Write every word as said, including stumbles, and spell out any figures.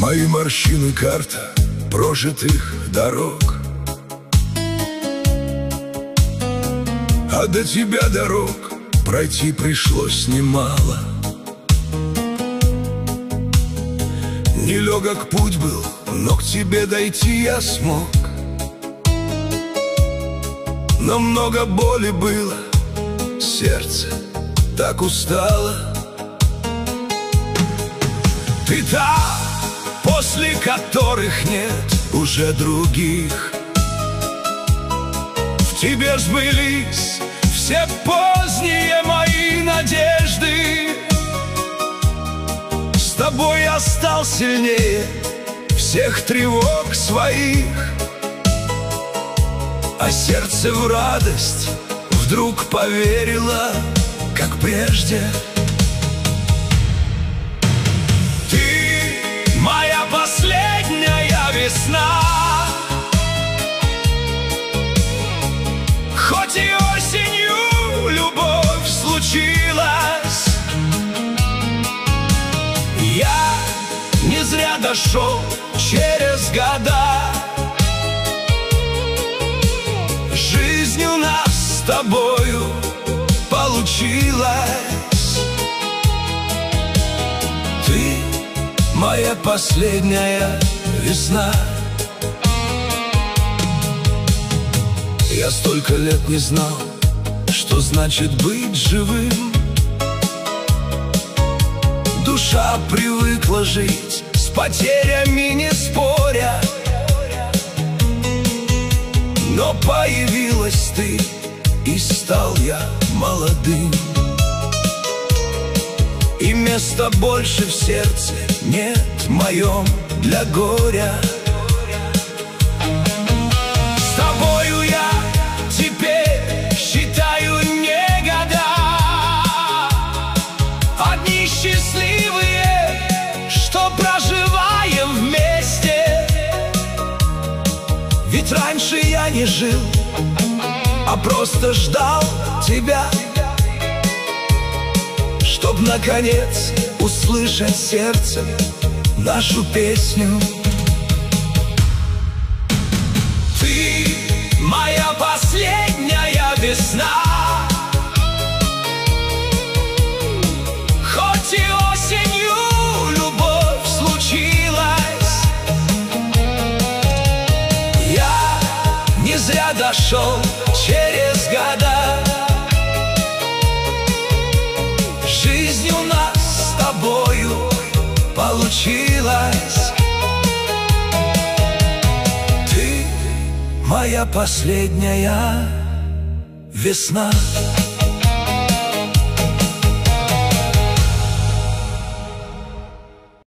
Мои морщины — карта прожитых дорог, а до тебя дорог пройти пришлось немало. Нелегок путь был, но к тебе дойти я смог. Но много боли было, сердце так устало. Ты та, после которых нет уже других. В тебе сбылись все поздние мои надежды. С тобой я стал сильнее всех тревог своих, а сердце в радость вдруг поверило, как прежде. Ты моя последняя весна, хоть и осенью любовь случилась. Я не зря дошел через года. Жизнь у нас с тобою получилась. Ты моя последняя весна. Я столько лет не знал, что значит быть живым. Душа привыкла жить, с потерями не споря. Но появилась ты, и стал я молодым. И места больше в сердце нет моем для горя. С тобою я теперь считаю не года, одни счастливые, что проживаем вместе. Ведь раньше я не жил, а просто ждал тебя, чтоб наконец услышать сердцем нашу песню. Ты моя последняя весна, хоть и осенью любовь случилась. Я не зря дошел через года. Жизнь у нас с тобою получилась. Ты моя последняя весна.